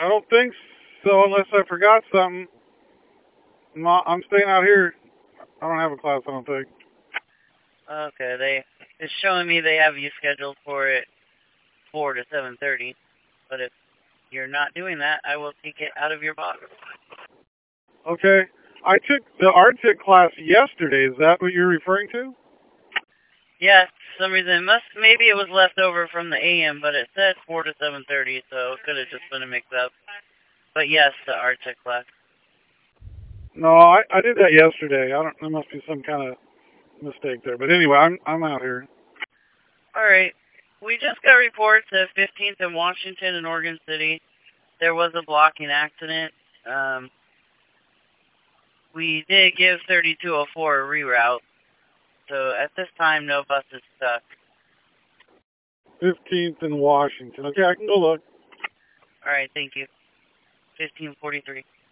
I don't think so, unless I forgot something. I'm staying out here. I don't have a class, I don't think. Okay, it's showing me they have you scheduled for it 4 to 7:30. But if you're not doing that, I will take it out of your box. Okay. I took the Arctic class yesterday. Is that what you're referring to? Yeah, for some reason maybe it was left over from the AM, but it said 4 to 7:30, so it could have just been a mix-up. But yes, the art tech class. No, I did that yesterday. I don't. There must be some kind of mistake there. But anyway, I'm out here. All right, we just got reports at 15th and Washington in Oregon City. There was a blocking accident. We did give 3204 a reroute, so at this time, no bus is stuck. 15th in Washington. Okay, I can go look. All right, thank you. 1543.